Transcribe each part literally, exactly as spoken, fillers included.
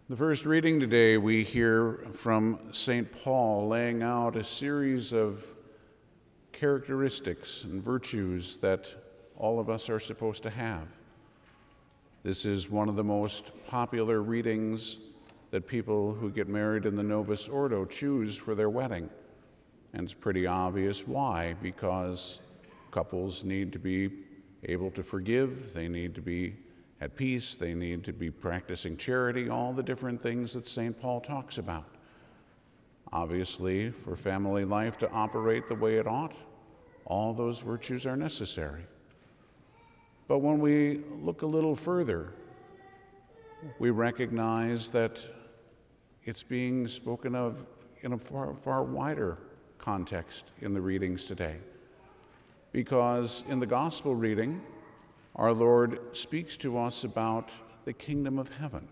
The first reading today, we hear from Saint Paul laying out a series of characteristics and virtues that all of us are supposed to have. This is one of the most popular readings that people who get married in the Novus Ordo choose for their wedding. And it's pretty obvious why, because couples need to be able to forgive, they need to be at peace, they need to be practicing charity, all the different things that Saint Paul talks about. Obviously, for family life to operate the way it ought, all those virtues are necessary. But when we look a little further, we recognize that it's being spoken of in a far, far wider context in the readings today. Because in the gospel reading, our Lord speaks to us about the kingdom of heaven.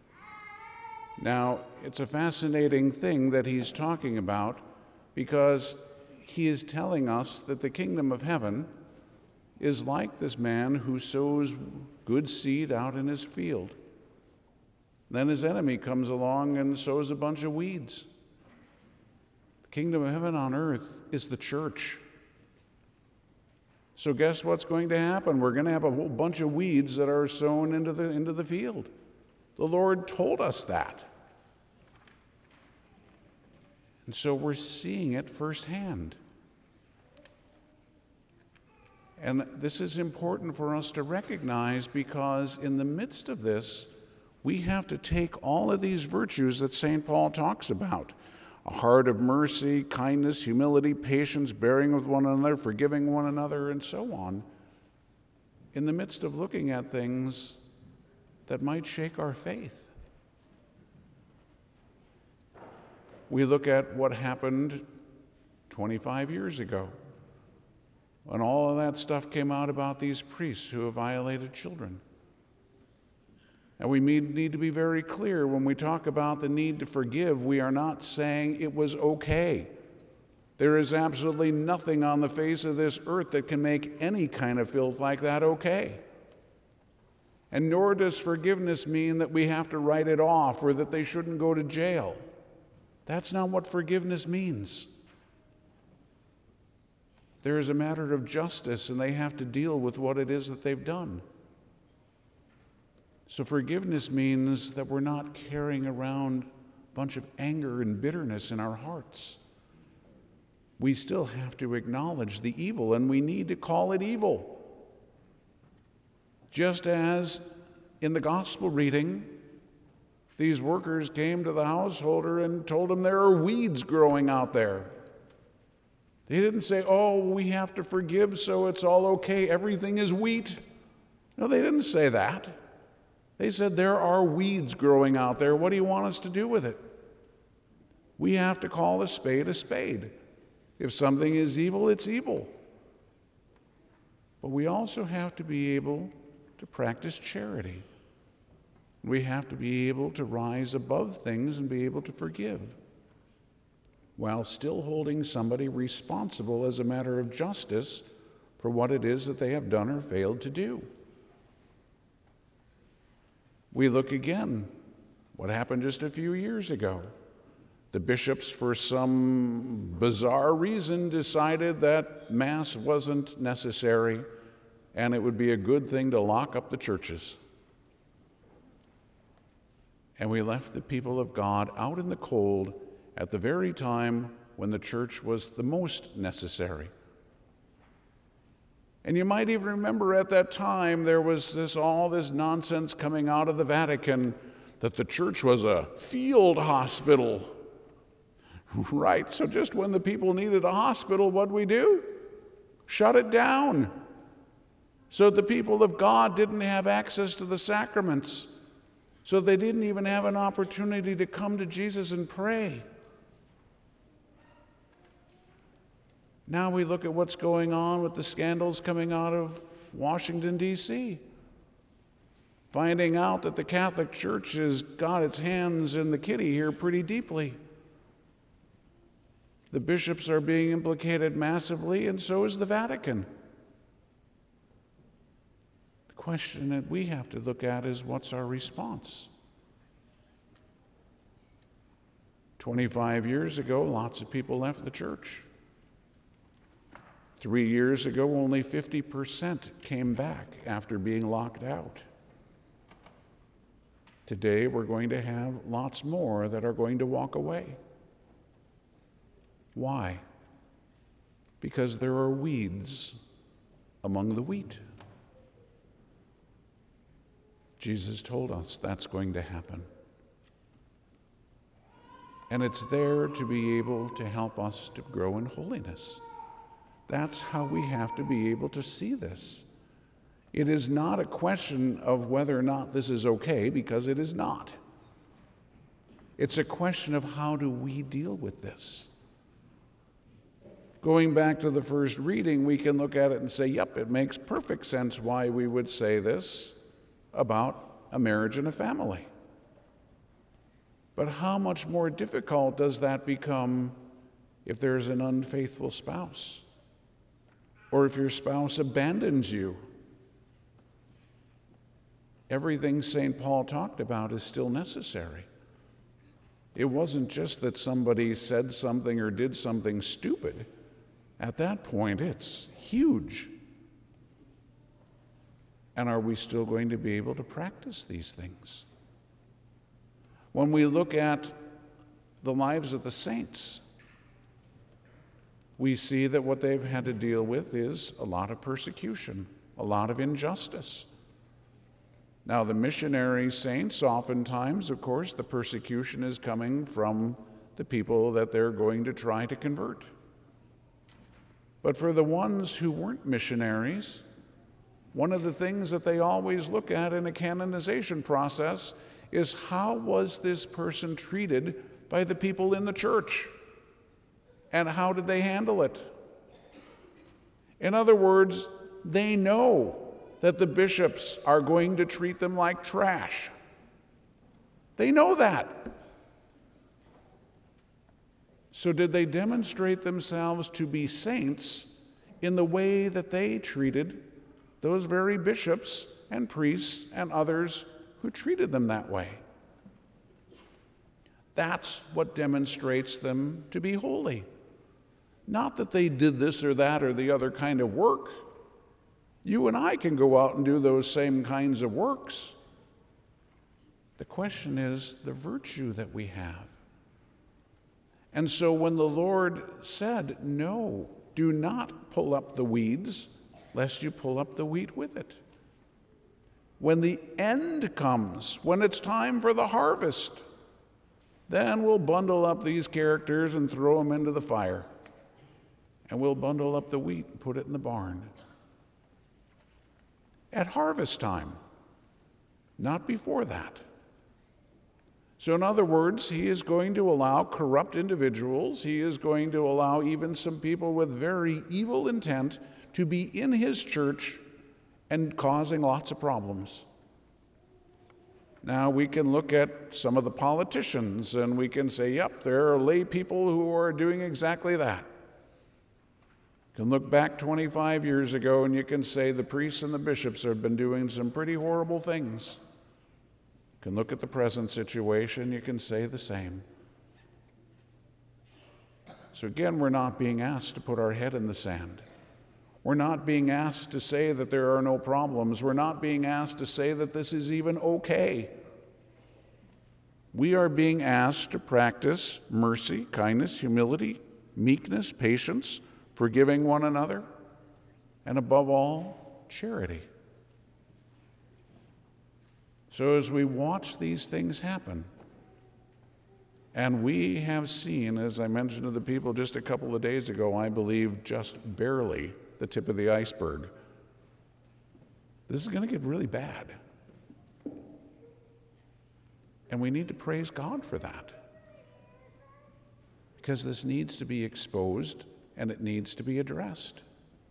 Now, it's a fascinating thing that he's talking about because he is telling us that the kingdom of heaven is like this man who sows good seed out in his field. Then his enemy comes along and sows a bunch of weeds. The kingdom of heaven on earth is the church. So guess what's going to happen? We're going to have a whole bunch of weeds that are sown into the, into the field. The Lord told us that. And so we're seeing it firsthand. And this is important for us to recognize because in the midst of this, we have to take all of these virtues that Saint Paul talks about. A heart of mercy, kindness, humility, patience, bearing with one another, forgiving one another, and so on, in the midst of looking at things that might shake our faith. We look at what happened twenty-five years ago when all of that stuff came out about these priests who have violated children. And we need to be very clear when we talk about the need to forgive, we are not saying it was okay. There is absolutely nothing on the face of this earth that can make any kind of filth like that okay. And nor does forgiveness mean that we have to write it off or that they shouldn't go to jail. That's not what forgiveness means. There is a matter of justice, and they have to deal with what it is that they've done. So forgiveness means that we're not carrying around a bunch of anger and bitterness in our hearts. We still have to acknowledge the evil, and we need to call it evil. Just as in the gospel reading, these workers came to the householder and told him there are weeds growing out there. They didn't say, oh, we have to forgive so it's all okay, everything is wheat. No, they didn't say that. They said, there are weeds growing out there. What do you want us to do with it? We have to call a spade a spade. If something is evil, it's evil. But we also have to be able to practice charity. We have to be able to rise above things and be able to forgive, while still holding somebody responsible as a matter of justice for what it is that they have done or failed to do. We look again, what happened just a few years ago. The bishops, for some bizarre reason, decided that Mass wasn't necessary and it would be a good thing to lock up the churches. And we left the people of God out in the cold at the very time when the church was the most necessary. And you might even remember at that time there was this all this nonsense coming out of the Vatican that the church was a field hospital. Right, so just when the people needed a hospital, what'd we do? Shut it down. So the people of God didn't have access to the sacraments. So they didn't even have an opportunity to come to Jesus and pray. Now we look at what's going on with the scandals coming out of Washington, D C Finding out that the Catholic Church has got its hands in the kitty here pretty deeply. The bishops are being implicated massively, and so is the Vatican. The question that we have to look at is, what's our response? twenty-five years ago, lots of people left the church. Three years ago, only fifty percent came back after being locked out. Today, we're going to have lots more that are going to walk away. Why? Because there are weeds among the wheat. Jesus told us that's going to happen. And it's there to be able to help us to grow in holiness. That's how we have to be able to see this. It is not a question of whether or not this is okay, because it is not. It's a question of how do we deal with this. Going back to the first reading, we can look at it and say, yep, it makes perfect sense why we would say this about a marriage and a family. But how much more difficult does that become if there's an unfaithful spouse? Or if your spouse abandons you? Everything Saint Paul talked about is still necessary. It wasn't just that somebody said something or did something stupid. At that point, it's huge. And are we still going to be able to practice these things? When we look at the lives of the saints, we see that what they've had to deal with is a lot of persecution, a lot of injustice. Now, the missionary saints, oftentimes, of course, the persecution is coming from the people that they're going to try to convert. But for the ones who weren't missionaries, one of the things that they always look at in a canonization process is how was this person treated by the people in the church? And how did they handle it? In other words, they know that the bishops are going to treat them like trash. They know that. So did they demonstrate themselves to be saints in the way that they treated those very bishops and priests and others who treated them that way? That's what demonstrates them to be holy. Not that they did this or that or the other kind of work. You and I can go out and do those same kinds of works. The question is the virtue that we have. And so when the Lord said, no, do not pull up the weeds, lest you pull up the wheat with it. When the end comes, when it's time for the harvest, then we'll bundle up these characters and throw them into the fire. And we'll bundle up the wheat and put it in the barn. At harvest time, not before that. So in other words, he is going to allow corrupt individuals, he is going to allow even some people with very evil intent to be in his church and causing lots of problems. Now we can look at some of the politicians and we can say, yep, there are lay people who are doing exactly that. You can look back twenty-five years ago and you can say the priests and the bishops have been doing some pretty horrible things. You can look at the present situation, you can say the same. So again, we're not being asked to put our head in the sand. We're not being asked to say that there are no problems. We're not being asked to say that this is even okay. We are being asked to practice mercy, kindness, humility, meekness, patience, forgiving one another, and above all, charity. So as we watch these things happen, and we have seen, as I mentioned to the people just a couple of days ago, I believe just barely the tip of the iceberg, this is going to get really bad. And we need to praise God for that. Because this needs to be exposed and it needs to be addressed.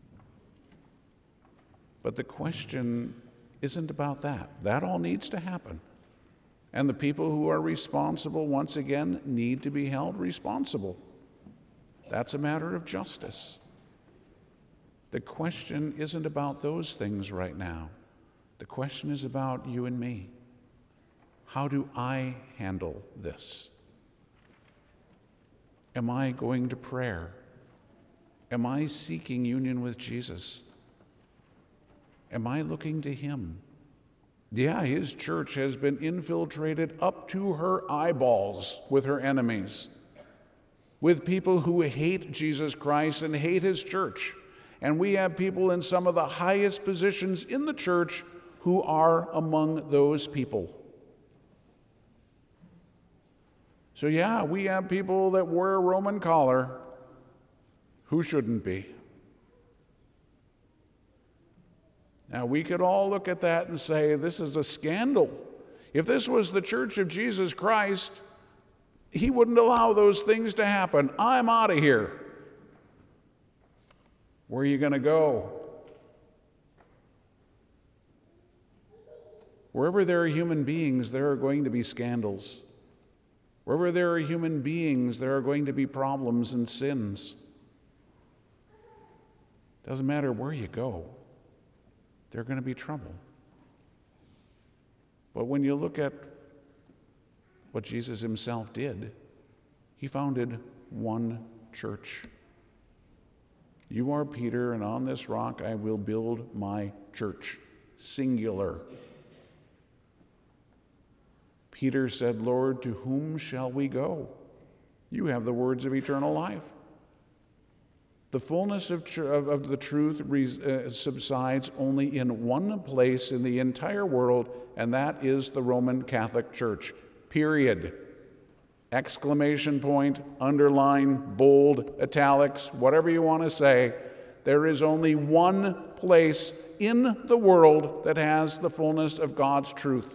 But the question isn't about that. That all needs to happen. And the people who are responsible, once again, need to be held responsible. That's a matter of justice. The question isn't about those things right now. The question is about you and me. How do I handle this? Am I going to prayer? Am I seeking union with Jesus? Am I looking to him? Yeah, his church has been infiltrated up to her eyeballs with her enemies, with people who hate Jesus Christ and hate his church. And we have people in some of the highest positions in the church who are among those people. So yeah, we have people that wear a Roman collar who shouldn't be. Now, we could all look at that and say, this is a scandal. If this was the Church of Jesus Christ, he wouldn't allow those things to happen. I'm out of here. Where are you going to go? Wherever there are human beings, there are going to be scandals. Wherever there are human beings, there are going to be problems and sins. Doesn't matter where you go, there's going to be trouble. But when you look at what Jesus himself did, he founded one church. You are Peter, and on this rock I will build my church. Singular. Peter said, Lord, to whom shall we go? You have the words of eternal life. The fullness of, tr- of, of the truth res- uh, subsides only in one place in the entire world, and that is the Roman Catholic Church. Period. Exclamation point, underline, bold, italics, whatever you want to say. There is only one place in the world that has the fullness of God's truth.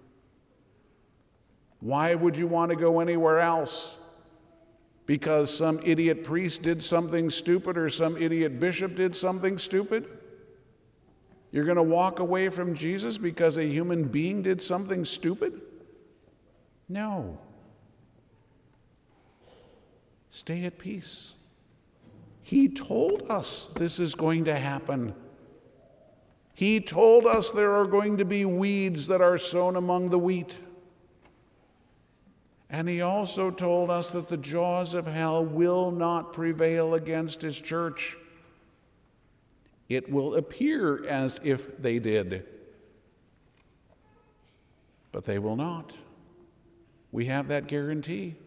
Why would you want to go anywhere else? Because some idiot priest did something stupid or some idiot bishop did something stupid? You're going to walk away from Jesus because a human being did something stupid? No. Stay at peace. He told us this is going to happen. He told us there are going to be weeds that are sown among the wheat. And he also told us that the jaws of hell will not prevail against his church. It will appear as if they did, but they will not. We have that guarantee.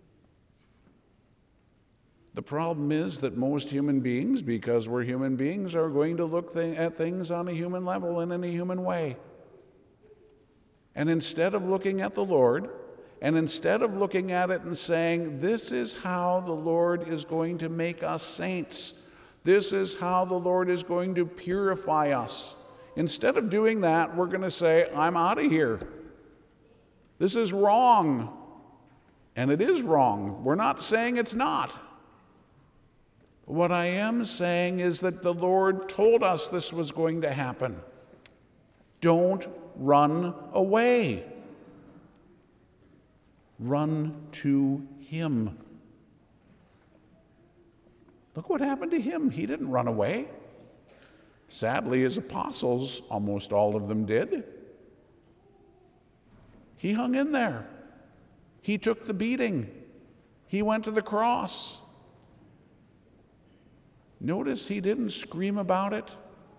The problem is that most human beings, because we're human beings, are going to look th- at things on a human level and in a human way. And instead of looking at the Lord, and instead of looking at it and saying, this is how the Lord is going to make us saints, this is how the Lord is going to purify us, instead of doing that, we're going to say, I'm out of here. This is wrong. And it is wrong. We're not saying it's not. What I am saying is that the Lord told us this was going to happen. Don't run away. Run to him. Look what happened to him. He didn't run away. Sadly, his apostles, almost all of them did. He hung in there. He took the beating. He went to the cross. Notice he didn't scream about it.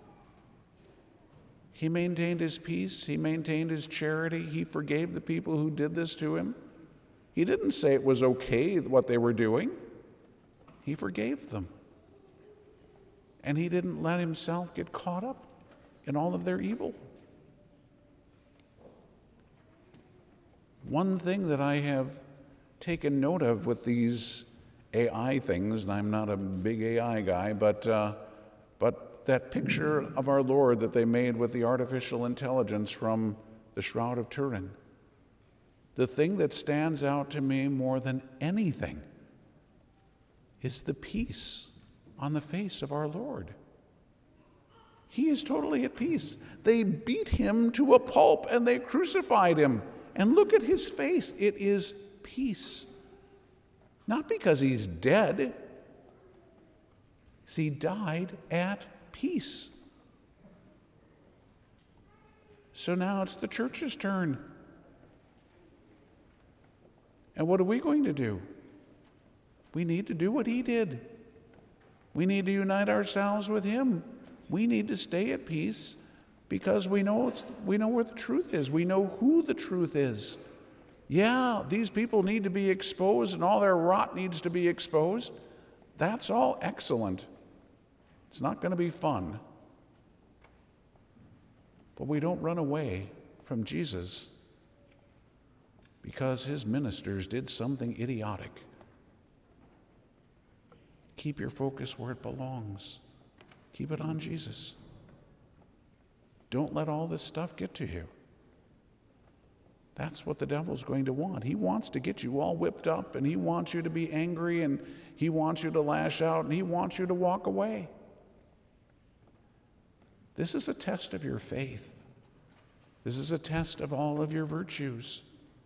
He maintained his peace. He maintained his charity. He forgave the people who did this to him. He didn't say it was okay what they were doing. He forgave them. And he didn't let himself get caught up in all of their evil. One thing that I have taken note of with these A I things, and I'm not a big A I guy, but, uh, but that picture of our Lord that they made with the artificial intelligence from the Shroud of Turin, the thing that stands out to me more than anything is the peace on the face of our Lord. He is totally at peace. They beat him to a pulp and they crucified him. And look at his face. It is peace. Not because he's dead. He died at peace. So now it's the church's turn. And what are we going to do? We need to do what he did. We need to unite ourselves with him. We need to stay at peace because we know it's, we know where the truth is. We know who the truth is. Yeah, these people need to be exposed and all their rot needs to be exposed. That's all excellent. It's not going to be fun. But we don't run away from Jesus because his ministers did something idiotic. Keep your focus where it belongs. Keep it on Jesus. Don't let all this stuff get to you. That's what the devil's going to want. He wants to get you all whipped up, and he wants you to be angry, and he wants you to lash out, and he wants you to walk away. This is a test of your faith. This is a test of all of your virtues.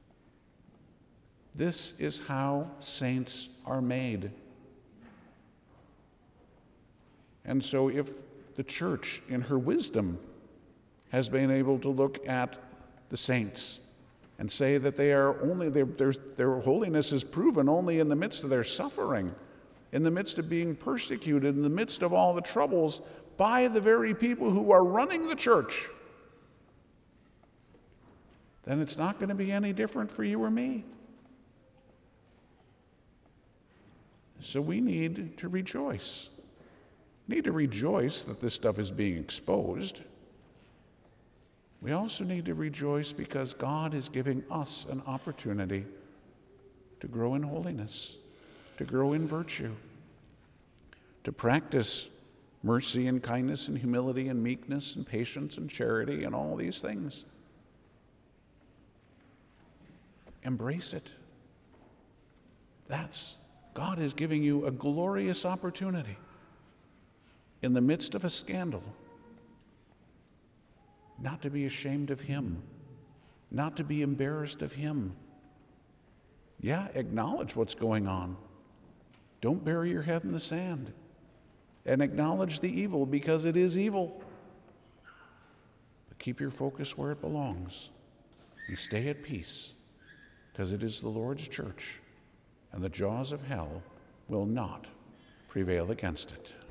This is how saints are made. And so if the church, in her wisdom, has been able to look at the saints and say that they are only, their, their, their holiness is proven only in the midst of their suffering, in the midst of being persecuted, in the midst of all the troubles by the very people who are running the church, then it's not going to be any different for you or me. So we need to rejoice. We need to rejoice that this stuff is being exposed. We also need to rejoice because God is giving us an opportunity to grow in holiness, to grow in virtue, to practice mercy and kindness and humility and meekness and patience and charity and all these things. Embrace it. That's, God is giving you a glorious opportunity in the midst of a scandal, not to be ashamed of him, not to be embarrassed of him. Yeah, acknowledge what's going on. Don't bury your head in the sand. And acknowledge the evil because it is evil. But keep your focus where it belongs and stay at peace because it is the Lord's church and the jaws of hell will not prevail against it.